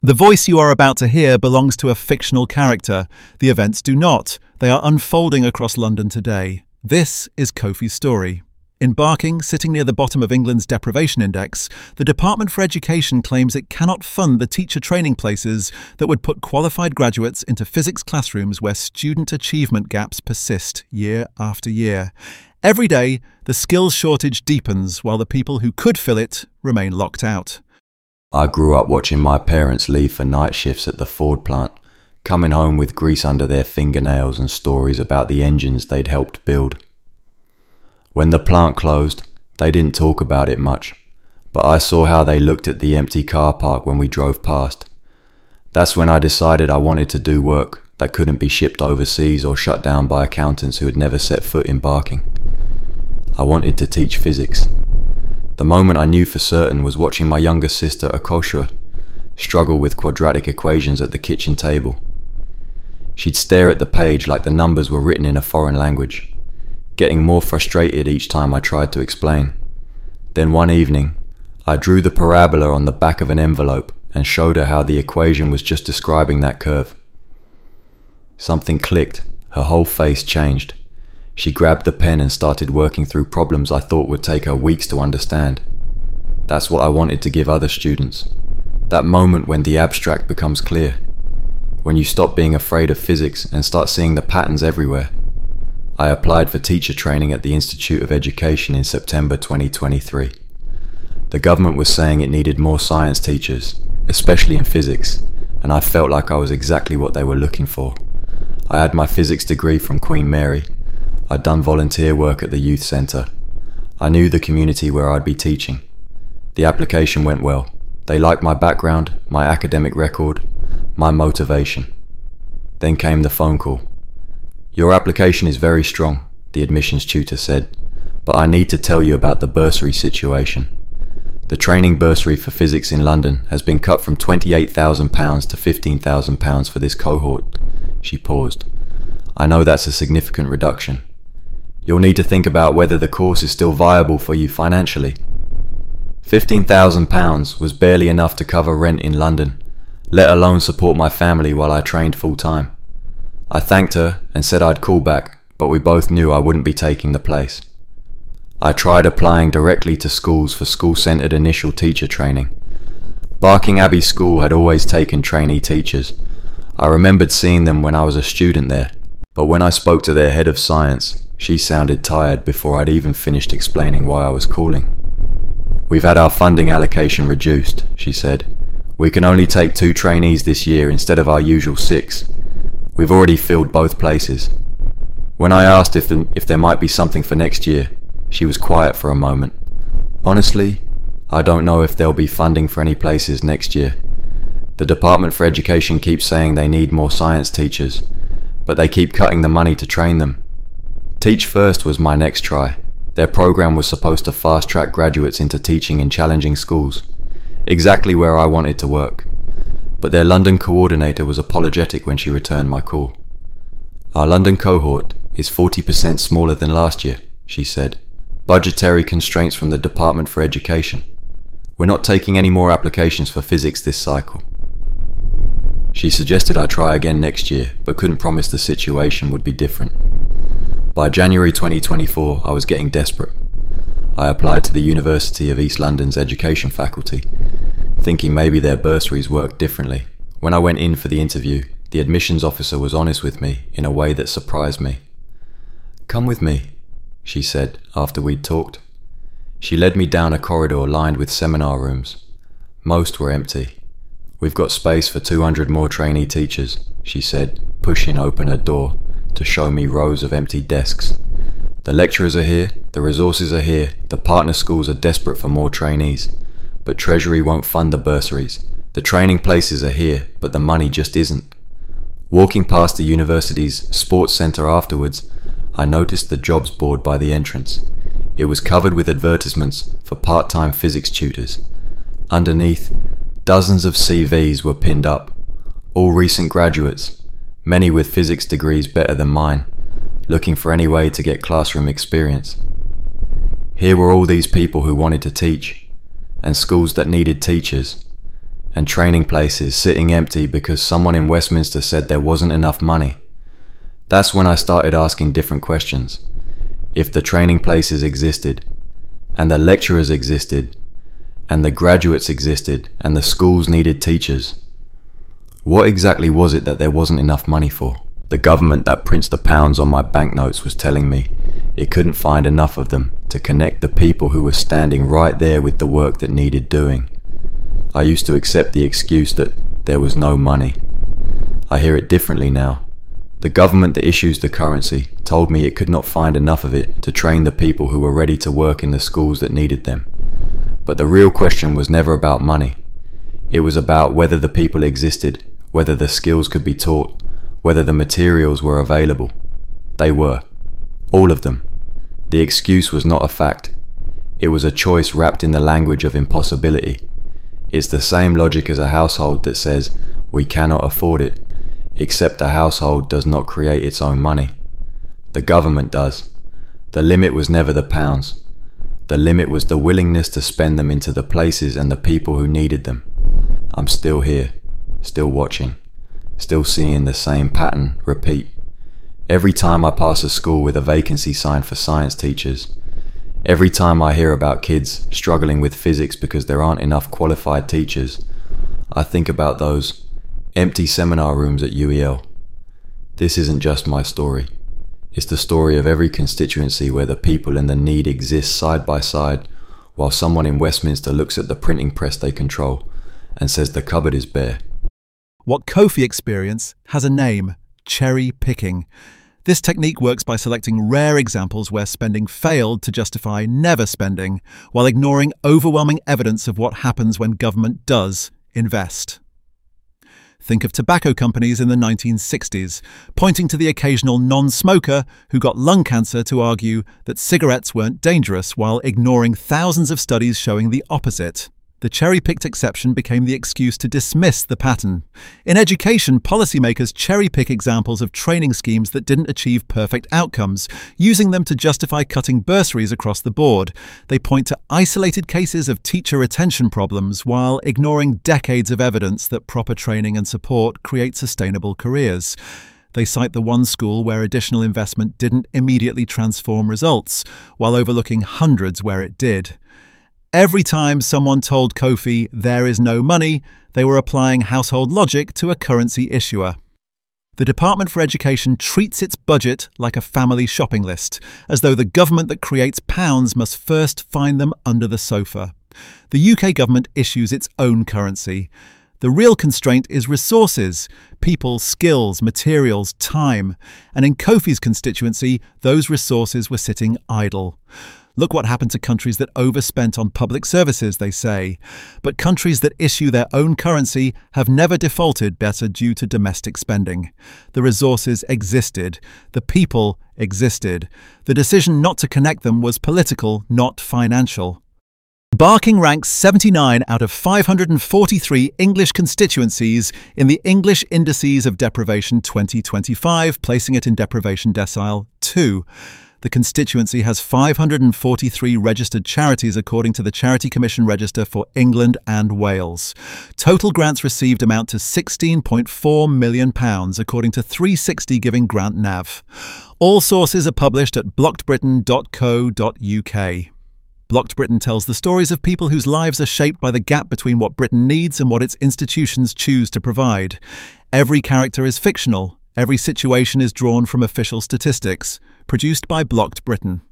The voice you are about to hear belongs to a fictional character. The events do not. They are unfolding across London today. This is Kofi's story. In Barking, sitting near the bottom of England's deprivation index, the Department for Education claims it cannot fund the teacher training places that would put qualified graduates into physics classrooms where student achievement gaps persist year after year. Every day, the skills shortage deepens while the people who could fill it remain locked out. I grew up watching my parents leave for night shifts at the Ford plant, coming home with grease under their fingernails and stories about the engines they'd helped build. When the plant closed, they didn't talk about it much, but I saw how they looked at the empty car park when we drove past. That's when I decided I wanted to do work that couldn't be shipped overseas or shut down by accountants who had never set foot in Barking. I wanted to teach physics. The moment I knew for certain was watching my younger sister Akosha struggle with quadratic equations at the kitchen table. She'd stare at the page like the numbers were written in a foreign language, getting more frustrated each time I tried to explain. Then one evening, I drew the parabola on the back of an envelope and showed her how the equation was just describing that curve. Something clicked, her whole face changed. She grabbed the pen and started working through problems I thought would take her weeks to understand. That's what I wanted to give other students. That moment when the abstract becomes clear. When you stop being afraid of physics and start seeing the patterns everywhere. I applied for teacher training at the Institute of Education in September 2023. The government was saying it needed more science teachers, especially in physics, and I felt like I was exactly what they were looking for. I had my physics degree from Queen Mary. I'd done volunteer work at the youth centre. I knew the community where I'd be teaching. The application went well. They liked my background, my academic record, my motivation. Then came the phone call. "Your application is very strong," the admissions tutor said, "but I need to tell you about the bursary situation. The training bursary for physics in London has been cut from £28,000 to £15,000 for this cohort." She paused. "I know that's a significant reduction. You'll need to think about whether the course is still viable for you financially." £15,000 was barely enough to cover rent in London, let alone support my family while I trained full-time. I thanked her and said I'd call back, but we both knew I wouldn't be taking the place. I tried applying directly to schools for school-centred initial teacher training. Barking Abbey School had always taken trainee teachers. I remembered seeing them when I was a student there, but when I spoke to their head of science, she sounded tired before I'd even finished explaining why I was calling. "We've had our funding allocation reduced," she said. "We can only take 2 trainees this year instead of our usual 6. We've already filled both places." When I asked if there might be something for next year, she was quiet for a moment. "Honestly, I don't know if there'll be funding for any places next year. The Department for Education keeps saying they need more science teachers, but they keep cutting the money to train them. Teach First was my next try. Their program was supposed to fast-track graduates into teaching in challenging schools, exactly where I wanted to work. But their London coordinator was apologetic when she returned my call. "Our London cohort is 40% smaller than last year," she said. "Budgetary constraints from the Department for Education. We're not taking any more applications for physics this cycle." She suggested I try again next year, but couldn't promise the situation would be different. By January 2024, I was getting desperate. I applied to the University of East London's education faculty, thinking maybe their bursaries worked differently. When I went in for the interview, the admissions officer was honest with me in a way that surprised me. "Come with me," she said after we'd talked. She led me down a corridor lined with seminar rooms. Most were empty. "We've got space for 200 more trainee teachers," she said, pushing open a door to show me rows of empty desks. "The lecturers are here, the resources are here, the partner schools are desperate for more trainees. But Treasury won't fund the bursaries. The training places are here, but the money just isn't." Walking past the university's sports centre afterwards, I noticed the jobs board by the entrance. It was covered with advertisements for part-time physics tutors. Underneath, dozens of CVs were pinned up, all recent graduates, many with physics degrees better than mine, looking for any way to get classroom experience. Here were all these people who wanted to teach, and schools that needed teachers. and training places sitting empty because someone in Westminster said there wasn't enough money. That's when I started asking different questions. If the training places existed, and the lecturers existed, and the graduates existed, and the schools needed teachers, what exactly was it that there wasn't enough money for? The government that prints the pounds on my banknotes was telling me it couldn't find enough of them to connect the people who were standing right there with the work that needed doing. I used to accept the excuse that there was no money. I hear it differently now. The government that issues the currency told me it could not find enough of it to train the people who were ready to work in the schools that needed them. But the real question was never about money. It was about whether the people existed, whether the skills could be taught, whether the materials were available. They were. All of them. The excuse was not a fact. It was a choice wrapped in the language of impossibility. It's the same logic as a household that says, we cannot afford it, except a household does not create its own money. The government does. The limit was never the pounds. The limit was the willingness to spend them into the places and the people who needed them. I'm still here, still watching, still seeing the same pattern repeat. Every time I pass a school with a vacancy sign for science teachers, every time I hear about kids struggling with physics because there aren't enough qualified teachers, I think about those empty seminar rooms at UEL. This isn't just my story. It's the story of every constituency where the people and the need exist side by side, while someone in Westminster looks at the printing press they control and says the cupboard is bare. What Kofi experienced has a name: cherry picking. This technique works by selecting rare examples where spending failed to justify never spending, while ignoring overwhelming evidence of what happens when government does invest. Think of tobacco companies in the 1960s, pointing to the occasional non-smoker who got lung cancer to argue that cigarettes weren't dangerous while ignoring thousands of studies showing the opposite. The cherry-picked exception became the excuse to dismiss the pattern. In education, policymakers cherry-pick examples of training schemes that didn't achieve perfect outcomes, using them to justify cutting bursaries across the board. They point to isolated cases of teacher retention problems while ignoring decades of evidence that proper training and support create sustainable careers. They cite the one school where additional investment didn't immediately transform results, while overlooking hundreds where it did. Every time someone told Kofi there is no money, they were applying household logic to a currency issuer. The Department for Education treats its budget like a family shopping list, as though the government that creates pounds must first find them under the sofa. The UK government issues its own currency. The real constraint is resources: people, skills, materials, time. And in Kofi's constituency, those resources were sitting idle. Look what happened to countries that overspent on public services, they say. But countries that issue their own currency have never defaulted better due to domestic spending. The resources existed. The people existed. The decision not to connect them was political, not financial. Barking ranks 79 out of 543 English constituencies in the English Indices of Deprivation 2025, placing it in deprivation decile 2. The constituency has 543 registered charities according to the Charity Commission Register for England and Wales. Total grants received amount to £16.4 million according to 360 Giving Grant Nav. All sources are published at blockedbritain.co.uk. Blocked Britain tells the stories of people whose lives are shaped by the gap between what Britain needs and what its institutions choose to provide. Every character is fictional. Every situation is drawn from official statistics. Produced by Blocked Britain.